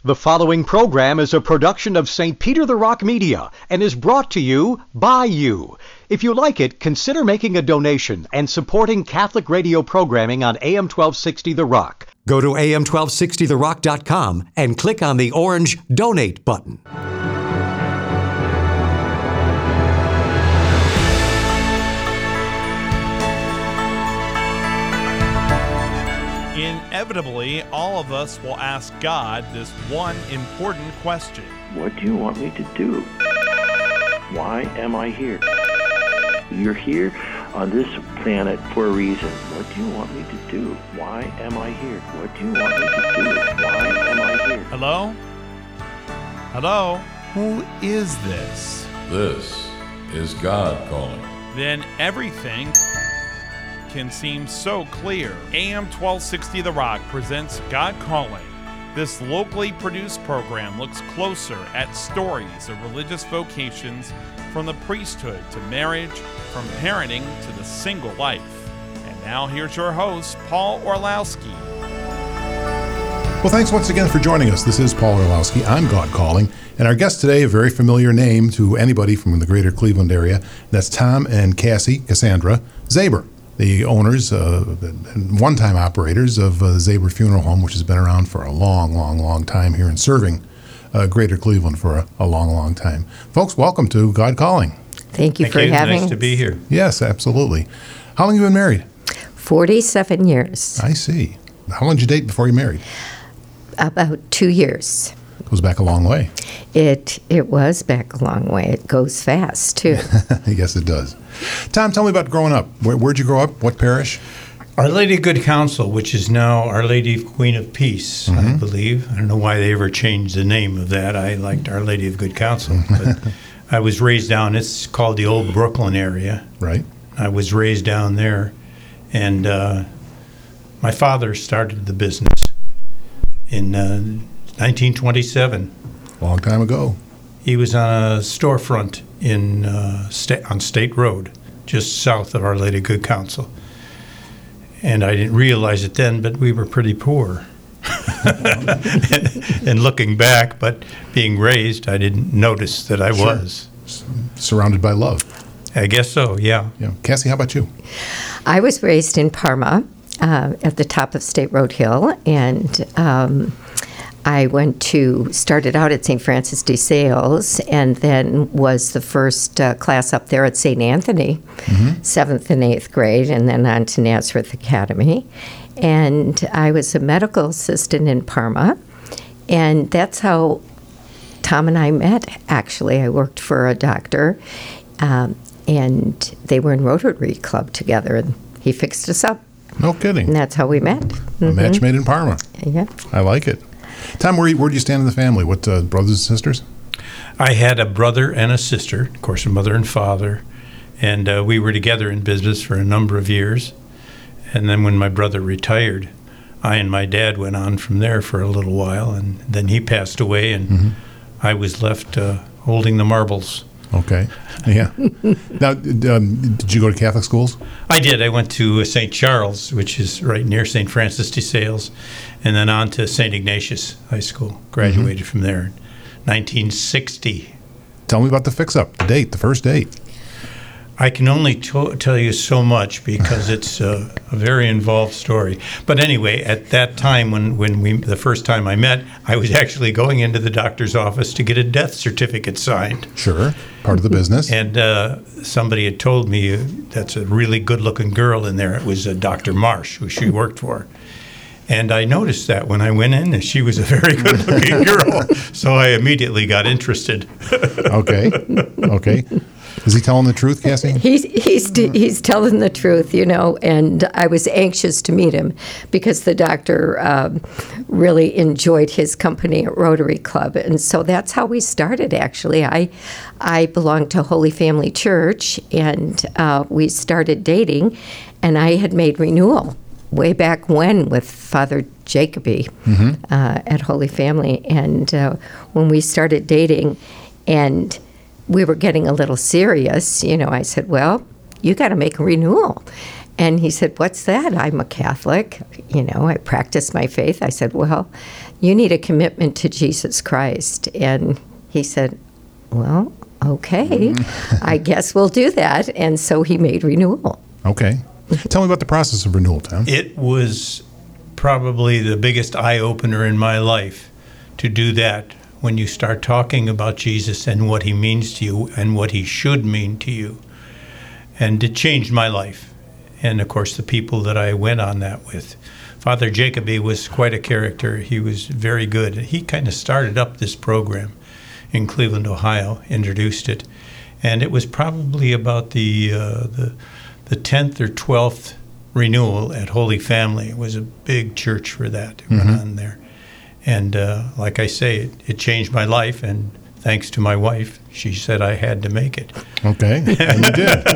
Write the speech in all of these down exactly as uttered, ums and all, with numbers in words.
The following program is a production of Saint Peter the Rock Media and is brought to you by you. If you like it, consider making a donation and supporting Catholic radio programming on A M twelve sixty The Rock. Go to A M twelve sixty the rock dot com and click on the orange Donate button. Inevitably, all of us will ask God this one important question. What do you want me to do? Why am I here? You're here on this planet for a reason. What do you want me to do? Why am I here? What do you want me to do? Why am I here? Hello? Hello? Who is this? This is God calling. Then everything can seem so clear. A M twelve sixty The Rock presents God Calling. This locally produced program looks closer at stories of religious vocations, from the priesthood to marriage, from parenting to the single life. And now here's your host, Paul Orlowski. Well, thanks once again for joining us. This is Paul Orlowski. I'm God Calling. And our guest today, a very familiar name to anybody from the greater Cleveland area. That's Tom and Cassie, Cassandra Zaber, the owners uh, and one-time operators of uh, the Zaber Funeral Home, which has been around for a long, long, long time here and serving uh, greater Cleveland for a, a long, long time. Folks, welcome to God Calling. Thank you Thank for you. having us. Nice to be here. Yes, absolutely. How long have you been married? forty-seven years. I see. How long did you date before you married? About two years. Goes back a long way. It it was back a long way. It goes fast, too. I guess it does. Tom, tell me about growing up. Where, where'd you grow up? What parish? Our Lady of Good Counsel, which is now Our Lady of Queen of Peace, Mm-hmm. I believe. I don't know why they ever changed the name of that. I liked Our Lady of Good Counsel. But I was raised down, it's called the Old Brooklyn area. Right. I was raised down there. And uh, my father started the business in uh, nineteen twenty-seven. Long time ago. He was on a storefront in uh, sta- on State Road, just south of Our Lady of Good Counsel. And I didn't realize it then, but we were pretty poor. And looking back, but being raised, I didn't notice that I Sure. was. S- surrounded by love. I guess so, yeah. Yeah. Cassie, how about you? I was raised in Parma uh, at the top of State Road Hill, and um, I went to, started out at Saint Francis de Sales, and then was the first uh, class up there at Saint Anthony, mm-hmm. seventh and eighth grade, and then on to Nazareth Academy. And I was a medical assistant in Parma, and that's how Tom and I met, actually. I worked for a doctor, um, and they were in Rotary Club together, and he fixed us up. No kidding. And that's how we met. A Mm-hmm. match made in Parma. Yeah. I like it. Tom, where, where do you stand in the family? What, uh, brothers and sisters? I had a brother and a sister, of course, a mother and father, and uh, we were together in business for a number of years. And then when my brother retired, I and my dad went on from there for a little while, and then he passed away, and mm-hmm. I was left uh, holding the marbles. Okay. Yeah. Now, um, did you go to Catholic schools? I did. I went to Saint Charles, which is right near Saint Francis de Sales, and then on to Saint Ignatius High School. Graduated mm-hmm. from there in nineteen sixty. Tell me about the fix-up, the date, the first date. I can only to- tell you so much because it's a, a very involved story. But anyway, at that time, when, when we the first time I met, I was actually going into the doctor's office to get a death certificate signed. Sure, part of the business. And uh, somebody had told me, uh, that's a really good-looking girl in there. It was uh, Doctor Marsh, who she worked for. And I noticed that when I went in, and she was a very good-looking girl. So I immediately got interested. Okay, okay. Is he telling the truth, Cassie? He's he's he's telling the truth, you know. And I was anxious to meet him because the doctor um, really enjoyed his company at Rotary Club, and so that's how we started. Actually, I I belonged to Holy Family Church, and uh, we started dating, and I had made renewal way back when with Father Jacoby mm-hmm. uh, at Holy Family, and uh, when we started dating, and we were getting a little serious, you know, I said, well, you got to make a renewal. And he said, what's that? I'm a Catholic. You know, I practice my faith. I said, well, you need a commitment to Jesus Christ. And he said, well, okay, I guess we'll do that. And so he made renewal. Okay. Tell me about the process of renewal, Tom. It was probably the biggest eye-opener in my life to do that when you start talking about Jesus and what he means to you and what he should mean to you. And it changed my life. And, of course, the people that I went on that with. Father Jacoby was quite a character. He was very good. He kind of started up this program in Cleveland, Ohio, introduced it. And it was probably about the uh, the, the tenth or twelfth renewal at Holy Family. It was a big church for that. It Mm-hmm. went on there. And uh, like I say, it, it changed my life. And thanks to my wife, she said I had to make it. Okay, and you did.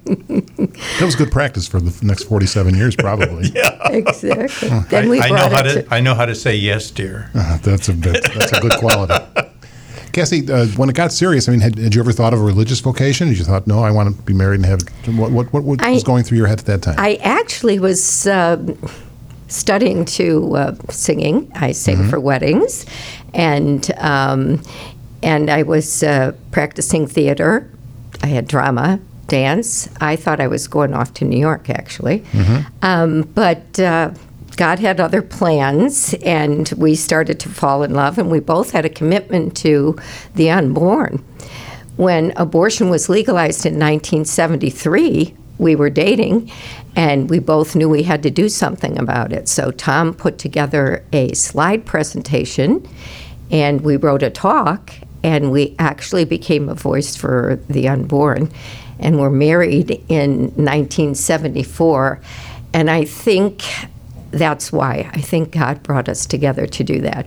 That was good practice for the next forty-seven years, probably. Yeah. Exactly. Then we I, I know brought how it to, to, I know how to say yes, dear. Uh, that's a bit, that's a good quality. Cassie, uh, when it got serious, I mean, had, had you ever thought of a religious vocation? Did you thought, no, I want to be married and have? What what, what, what I- was going through your head at that time? I actually was um studying to uh, singing. I sang for weddings, and um, and I was uh, practicing theater. I had drama, dance. I thought I was going off to New York, actually, um, but. Uh, God had other plans, and we started to fall in love, and we both had a commitment to the unborn. When abortion was legalized in nineteen seventy-three, we were dating, and we both knew we had to do something about it. So Tom put together a slide presentation, and we wrote a talk, and we actually became a voice for the unborn, and were married in nineteen seventy-four. And I think that's why. I think God brought us together to do that.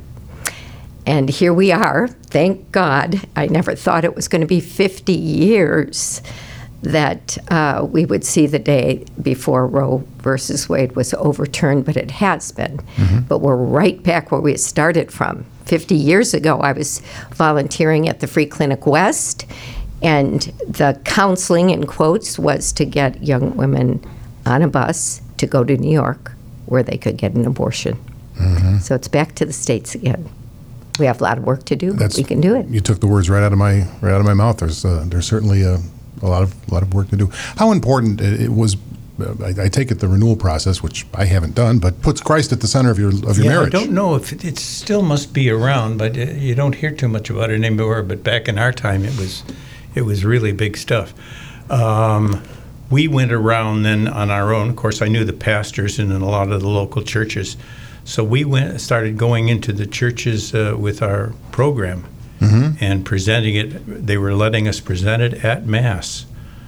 And here we are, thank God. I never thought it was going to be fifty years that uh, we would see the day before Roe versus Wade was overturned, but it has been. But we're right back where we started from. fifty years ago, I was volunteering at the Free Clinic West, and the counseling, in quotes, was to get young women on a bus to go to New York, where they could get an abortion. Mm-hmm. So it's back to the States again. We have a lot of work to do, but That's- we can do it. You took the words right out of my right out of my mouth. There's uh, there's certainly a, a lot of a lot of work to do. How important it, it was. Uh, I, I take it the renewal process, which I haven't done, but puts Christ at the center of your of your Yeah, marriage. I don't know if it, it still must be around, but uh, you don't hear too much about it anymore. But back in our time, it was it was really big stuff. Um, we went around then on our own. Of course, I knew the pastors and in a lot of the local churches, so we went started going into the churches uh, with our program and presenting it. They were letting us present it at Mass.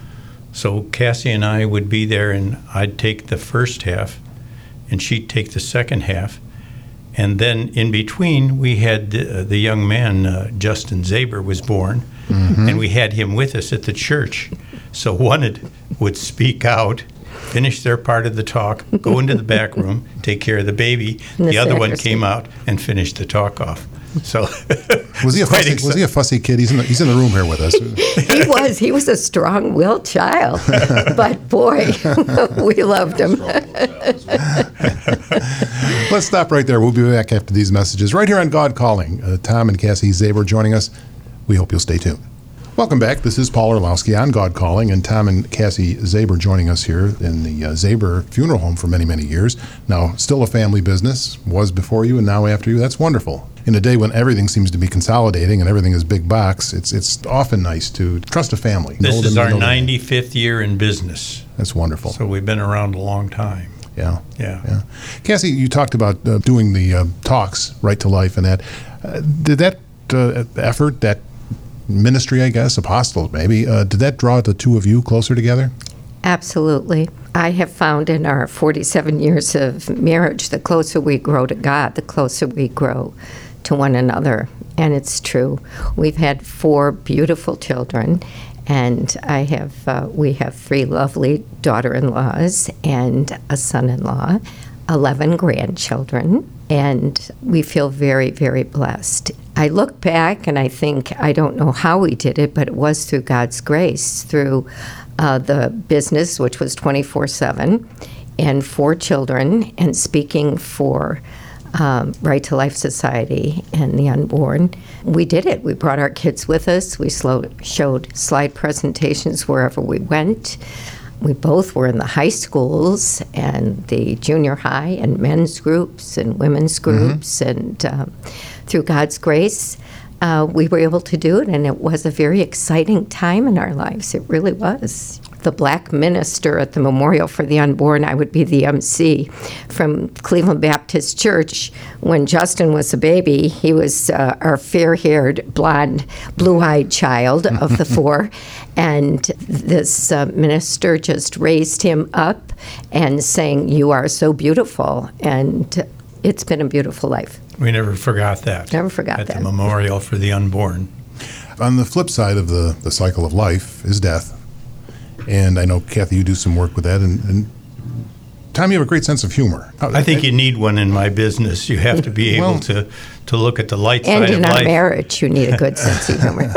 So Cassie and I would be there, and I'd take the first half, and she'd take the second half. And then in between, we had the, uh, the young man, uh, Justin Zaber, was born, and we had him with us at the church. So one would, would speak out, finish their part of the talk, go into the back room, take care of the baby. And the The other one sacristy. came out and finished the talk off. So Was he a quite fussy, exci- was he a fussy kid? He's in the, he's in the room here with us. He was. He was a strong-willed child. But, boy, we loved him. Let's stop right there. We'll be back after these messages right here on God Calling. Uh, Tom and Cassie Zaber joining us. We hope you'll stay tuned. Welcome back. This is Paul Orlowski on God Calling, and Tom and Cassie Zaber joining us here in the uh, Zaber Funeral Home for many, many years. Now, still a family business, was before you and now after you. That's wonderful. In a day when everything seems to be consolidating and everything is big box, it's it's often nice to trust a family. this Know is them, our know them. ninety-fifth year in business. That's wonderful. So we've been around a long time. Yeah. Yeah. Yeah. Cassie, you talked about uh, doing the uh, talks, Right to Life, and that. Uh, did that uh, effort, that ministry, I guess, apostle maybe, uh, did that draw the two of you closer together? Absolutely. I have found in our forty-seven years of marriage, the closer we grow to God, the closer we grow to one another. And it's true. We've had four beautiful children, and I have uh, we have three lovely daughter-in-laws and a son-in-law, eleven grandchildren, and we feel very, very blessed. I look back and I think, I don't know how we did it, but it was through God's grace, through uh, the business, which was twenty-four seven, and four children, and speaking for um, Right to Life Society and the unborn. We did it. We brought our kids with us. We slow, showed slide presentations wherever we went. We both were in the high schools and the junior high and men's groups and women's groups. Mm-hmm. And um, through God's grace, uh, we were able to do it. And it was a very exciting time in our lives. It really was. The black minister at the Memorial for the Unborn, I would be the M C from Cleveland Baptist Church. When Justin was a baby, he was uh, our fair-haired, blonde, blue-eyed child of the four. And this uh, minister just raised him up and sang, "You are so beautiful." And it's been a beautiful life. We never forgot that. Never forgot at that. At the Memorial for the Unborn. On the flip side of the, the cycle of life is death. And I know, Kathy, you do some work with that. And, and Tom, you have a great sense of humor. I think you need one in my business. You have to be able well, to, to look at the light side of life. And in our marriage, you need a good sense of humor.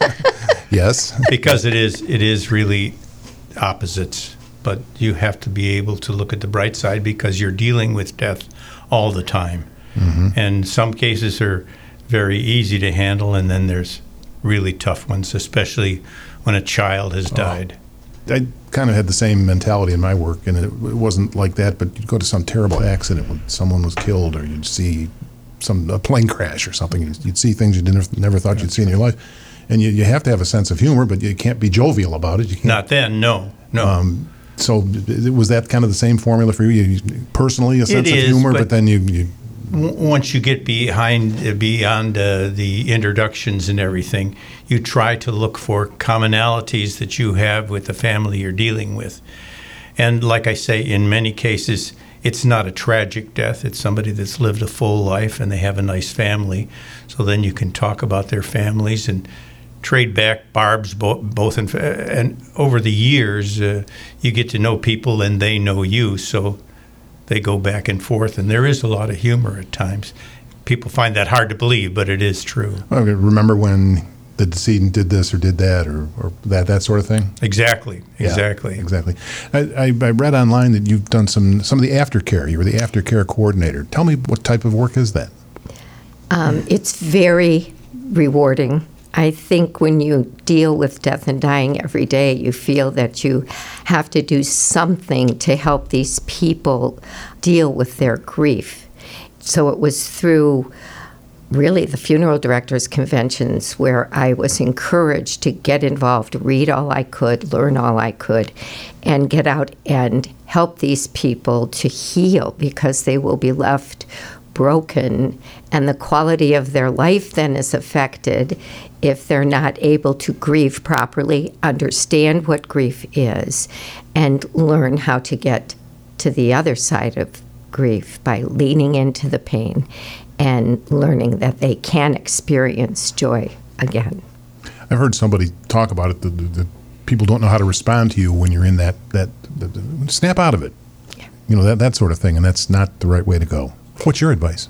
Yes. Because it is it is really opposites. But you have to be able to look at the bright side because you're dealing with death all the time. Mm-hmm. And some cases are very easy to handle, and then there's really tough ones, especially when a child has died. Oh. I kind of had the same mentality in my work, and it, it wasn't like that, but you'd go to some terrible accident when someone was killed, or you'd see some a plane crash or something. You'd, you'd see things you didn't, never thought you'd see in your life. And you, you have to have a sense of humor, but you can't be jovial about it. You can't, Not then, no, no. Um, so was that kind of the same formula for you? you personally, a sense it of is, humor, but, but then you... you once you get behind beyond uh, the introductions and everything, you try to look for commonalities that you have with the family you're dealing with. And like I say, in many cases, it's not a tragic death. It's somebody that's lived a full life and they have a nice family. So then you can talk about their families and trade back barbs bo- both. In, and over the years, uh, you get to know people and they know you. So they go back and forth, and there is a lot of humor at times. People find that hard to believe, but it is true. Okay, remember when the decedent did this or did that or, or that that sort of thing? Exactly, exactly. Yeah, exactly. I, I, I read online that you've done some, some of the aftercare. You were the aftercare coordinator. Tell me, what type of work is that? Um, it's very rewarding. I think when you deal with death and dying every day, you feel that you have to do something to help these people deal with their grief. So it was through really the funeral directors conventions where I was encouraged to get involved, read all I could, learn all I could, and get out and help these people to heal, because they will be left broken, and the quality of their life then is affected if they're not able to grieve properly, understand what grief is, and learn how to get to the other side of grief by leaning into the pain and learning that they can experience joy again. I've heard somebody talk about it, that, that people don't know how to respond to you when you're in that, that, that, that snap out of it, yeah. you know, that, that sort of thing, and that's not the right way to go. What's your advice?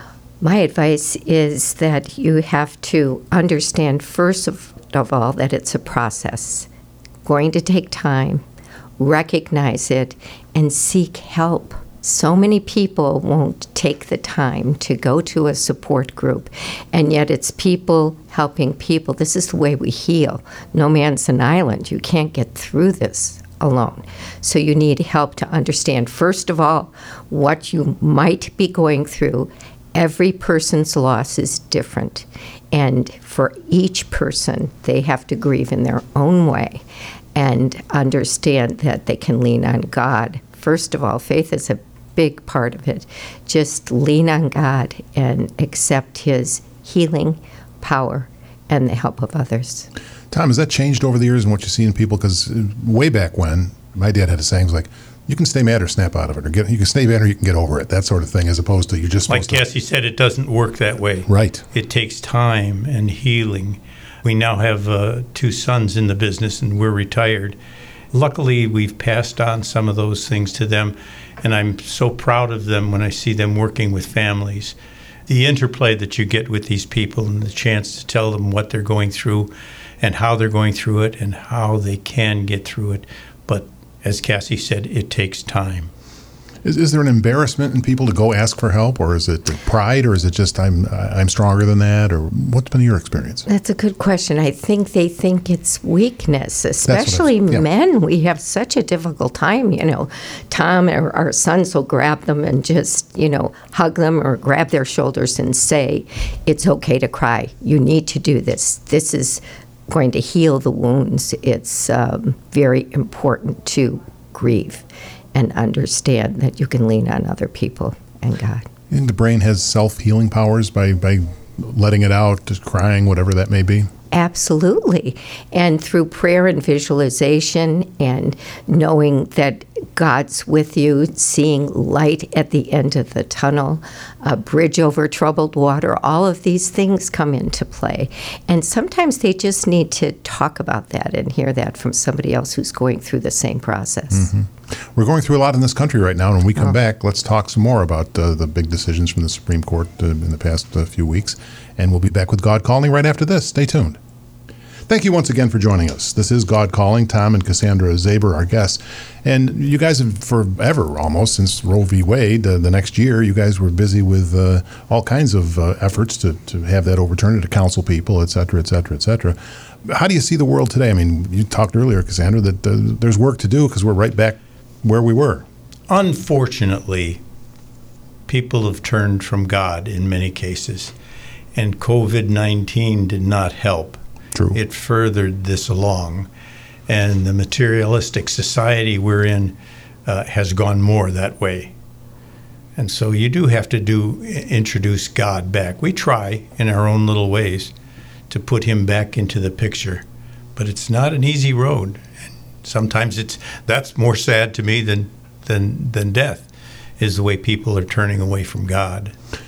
My advice is that you have to understand, first of, of all, that it's a process, going to take time, recognize it, and seek help. So many people won't take the time to go to a support group, and yet it's people helping people. This is the way we heal. No man's an island. You can't get through this alone. So you need help to understand, first of all, what you might be going through. Every person's loss is different, and for each person, they have to grieve in their own way and understand that they can lean on God. First of all, faith is a big part of it. Just lean on God and accept His healing power and the help of others. Tom, has that changed over the years in what you see in people? Because way back when, my dad had a saying, like, you can stay mad or snap out of it, or get, you can stay mad or you can get over it, that sort of thing, as opposed to you're just supposed like Cassie said, it doesn't work that way. Right. It takes time and healing. We now have uh, two sons in the business, and we're retired. Luckily, we've passed on some of those things to them, and I'm so proud of them when I see them working with families. The interplay that you get with these people and the chance to tell them what they're going through and how they're going through it and how they can get through it. But as Cassie said, it takes time. Is, is there an embarrassment in people to go ask for help, or is it pride, or is it just I'm I'm stronger than that, or what's been your experience? That's a good question. I think they think it's weakness, especially yeah. men. We have such a difficult time, you know. Tom or our sons will grab them and just, you know, hug them or grab their shoulders and say, it's okay to cry. You need to do this. This is going to heal the wounds. It's um, very important to grieve and understand that you can lean on other people and God. And the brain has self-healing powers by, by letting it out, just crying, whatever that may be? Absolutely. And through prayer and visualization and knowing that God's with you, seeing light at the end of the tunnel, a bridge over troubled water, all of these things come into play. And sometimes they just need to talk about that and hear that from somebody else who's going through the same process. Mm-hmm. We're going through a lot in this country right now, and when we come oh. back, let's talk some more about uh, the big decisions from the Supreme Court uh, in the past uh, few weeks. And we'll be back with God Calling right after this. Stay tuned. Thank you once again for joining us. This is God Calling. Tom and Cassandra Zaber, our guests. And you guys have forever, almost, since Roe v. Wade, uh, the next year, you guys were busy with uh, all kinds of uh, efforts to, to have that overturned, to counsel people, et cetera, et cetera, et cetera. How do you see the world today? I mean, you talked earlier, Cassandra, that uh, there's work to do because we're right back where we were. Unfortunately, people have turned from God in many cases, and COVID nineteen did not help. True. It furthered this along, and the materialistic society we're in uh, has gone more that way. And so you do have to do introduce God back. We try in our own little ways to put him back into the picture, but it's not an easy road. Sometimes it's that's more sad to me than than than death, is the way people are turning away from God.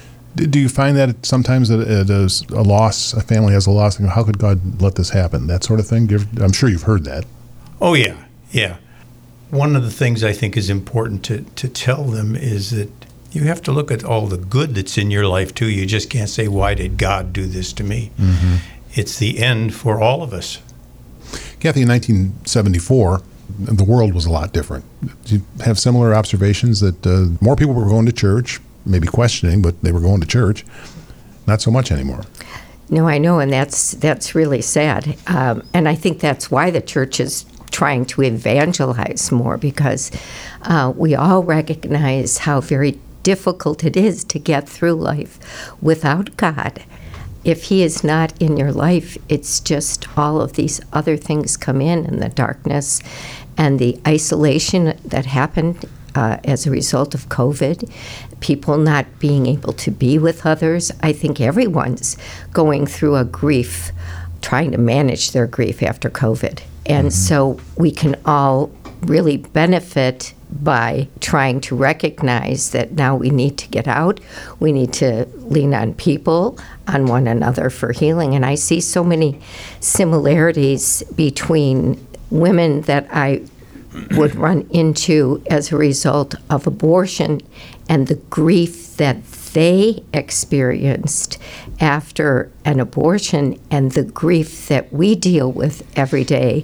Do you find that sometimes that it is a loss, a family has a loss, and how could God let this happen? That sort of thing? I'm sure you've heard that. Oh, yeah, yeah. One of the things I think is important to, to tell them is that you have to look at all the good that's in your life, too. You just can't say, why did God do this to me? Mm-hmm. It's the end for all of us. Kathy, in nineteen seventy-four, the world was a lot different. Do you have similar observations that uh, more people were going to church, maybe questioning, but they were going to church? Not so much anymore. No, I know, and that's that's really sad. Um, and I think that's why the church is trying to evangelize more, because uh, we all recognize how very difficult it is to get through life without God. If he is not in your life, it's just all of these other things come in, and the darkness and the isolation that happened uh, as a result of COVID, people not being able to be with others. I think everyone's going through a grief, trying to manage their grief after COVID. And mm-hmm. so we can all really benefit by trying to recognize that now we need to get out, we need to lean on people, on one another for healing. And I see so many similarities between women that I would run into as a result of abortion and the grief that they experienced after an abortion, and the grief that we deal with every day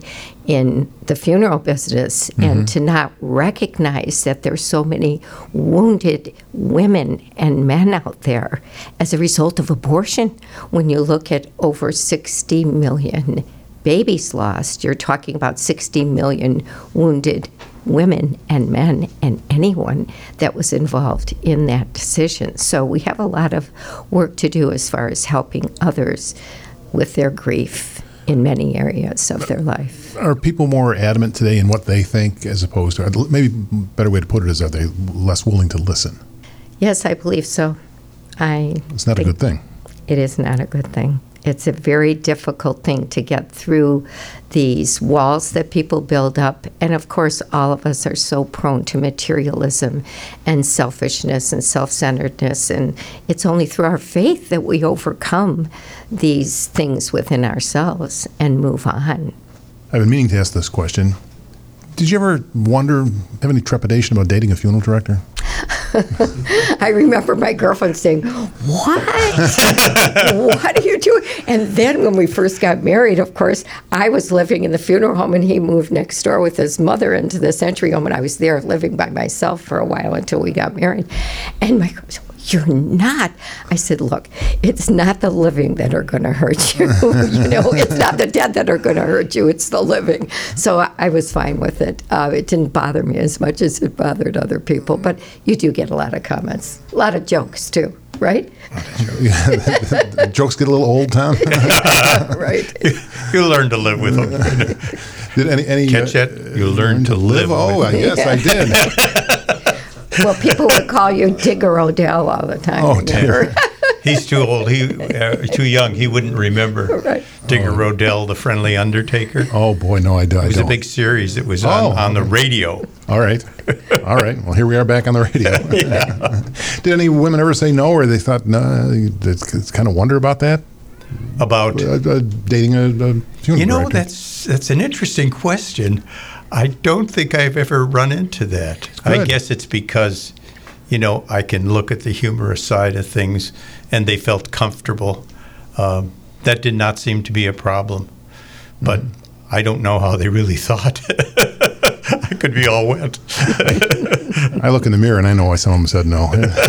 in the funeral business, mm-hmm. and to not recognize that there's so many wounded women and men out there as a result of abortion. When you look at over sixty million babies lost, you're talking about sixty million wounded women and men and anyone that was involved in that decision. So we have a lot of work to do as far as helping others with their grief in many areas of their life. Are people more adamant today in what they think, as opposed to, maybe a better way to put it is, are they less willing to listen? Yes, I believe so. I It's not a good thing. It is not a good thing. It's a very difficult thing to get through these walls that people build up. And of course, all of us are so prone to materialism and selfishness and self-centeredness. And it's only through our faith that we overcome these things within ourselves and move on. I've been meaning to ask this question. Did you ever wonder, have any trepidation about dating a funeral director? I remember my girlfriend saying, what? What are you doing? And then when we first got married, of course, I was living in the funeral home, and he moved next door with his mother into the Century Home, and I was there living by myself for a while until we got married. And my girlfriend said, you're not. I said, look, it's not the living that are going to hurt you. You know, it's not the dead that are going to hurt you. It's the living. So I, I was fine with it. Uh, it didn't bother me as much as it bothered other people. But you do get a lot of comments, a lot of jokes too, right? Yeah, jokes get a little old, Tom. Right. You learn to live with them. Did any, any Catch uh, that? You learn to live. Oh, with I guess I did. Well, people would call you Digger O'Dell all the time. Oh, remember? dear. He's too old. He uh, too young. He wouldn't remember Right. Digger Rodell, the Friendly Undertaker. Oh, boy, no, I, do, I It was don't. a big series. It was on, Oh. on the radio. All right. All right. Well, here we are back on the radio. Did any women ever say no, or they thought, no, it's kind of wonder about that? About Uh, uh, dating a, a funeral you know director? that's that's an interesting question. I don't think I've ever run into that. I good. guess it's because, you know, I can look at the humorous side of things, and they felt comfortable. Um, that did not seem to be a problem, but Mm-hmm. I don't know how they really thought. I could be all wet. I look in the mirror and I know why some of them said no.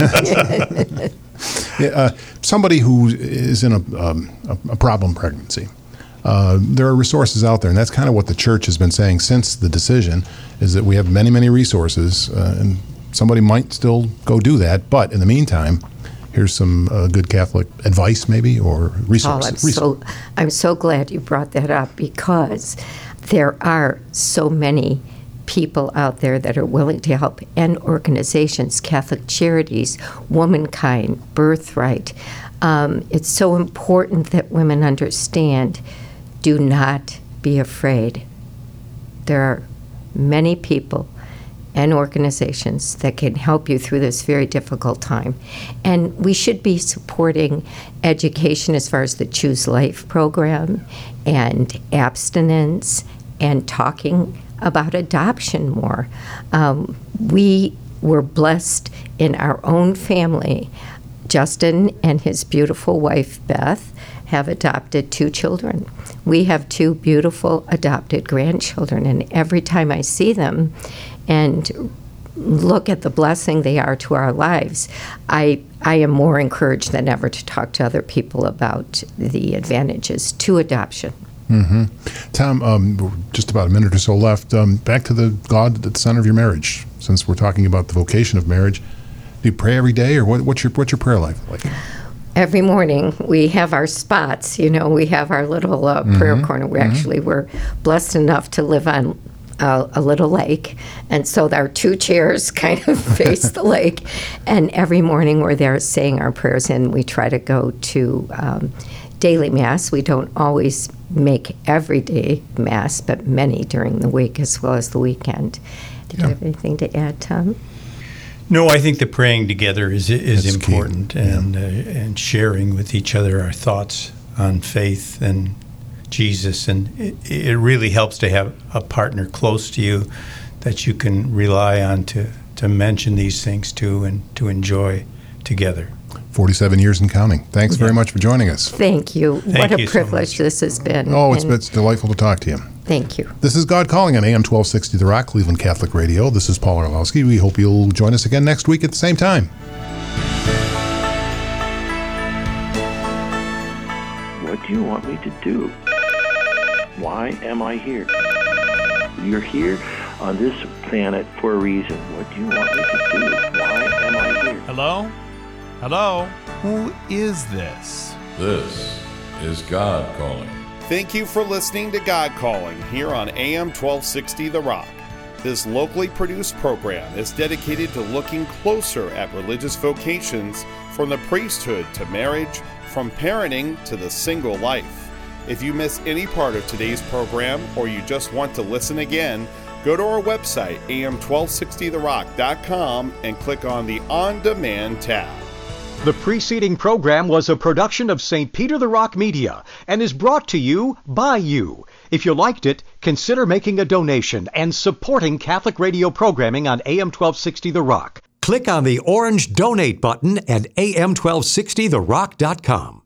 Yeah, uh, somebody who is in a, um, a, a problem pregnancy, uh, there are resources out there, and that's kind of what the church has been saying since the decision, is that we have many, many resources, uh, and somebody might still go do that, but in the meantime, here's some uh, good Catholic advice maybe, or Paul, resources. I'm so, I'm so glad you brought that up, because there are so many people out there that are willing to help, and organizations, Catholic Charities, Womankind, Birthright. Um, it's so important that women understand, do not be afraid. There are many people and organizations that can help you through this very difficult time. And we should be supporting education as far as the Choose Life program and abstinence and talking about adoption more. Um, we were blessed in our own family. Justin and his beautiful wife, Beth, have adopted two children. We have two beautiful adopted grandchildren, and every time I see them and look at the blessing they are to our lives, I, I am more encouraged than ever to talk to other people about the advantages to adoption. Mm-hmm. Tom, um, just about a minute or so left. Um, back to the God at the center of your marriage, since we're talking about the vocation of marriage. Do you pray every day, or what, what's your what's your prayer life like? Every morning we have our spots. You know, we have our little uh, Mm-hmm. prayer corner. We actually were blessed enough to live on uh, a little lake, and so our two chairs kind of face the lake. And every morning we're there saying our prayers, and we try to go to um, daily mass. We don't always make everyday mass, but many during the week as well as the weekend. Did Yeah. you have anything to add, Tom? No, I think the praying together is is That's key. important, and uh, and sharing with each other our thoughts on faith and Jesus, and it, it really helps to have a partner close to you that you can rely on to to mention these things to and to enjoy together. forty-seven years and counting. Thanks very much for joining us. Thank you. Thank what a you so privilege much. this has been. Oh, it's, And it's delightful to talk to you. thank you. This is God Calling on A M twelve sixty The Rock, Cleveland Catholic Radio. This is Paul Orlowski. We hope you'll join us again next week at the same time. What do you want me to do? Why am I here? You're here on this planet for a reason. What do you want me to do? Why am I here? Hello? Hello? Who is this? This is God Calling. Thank you for listening to God Calling here on A M twelve sixty The Rock. This locally produced program is dedicated to looking closer at religious vocations, from the priesthood to marriage, from parenting to the single life. If you missed any part of today's program, or you just want to listen again, go to our website, A M twelve sixty the rock dot com, and click on the On Demand tab. The preceding program was a production of Saint Peter the Rock Media and is brought to you by you. If you liked it, consider making a donation and supporting Catholic radio programming on A M twelve sixty The Rock. Click on the orange Donate button at A M twelve sixty the rock dot com.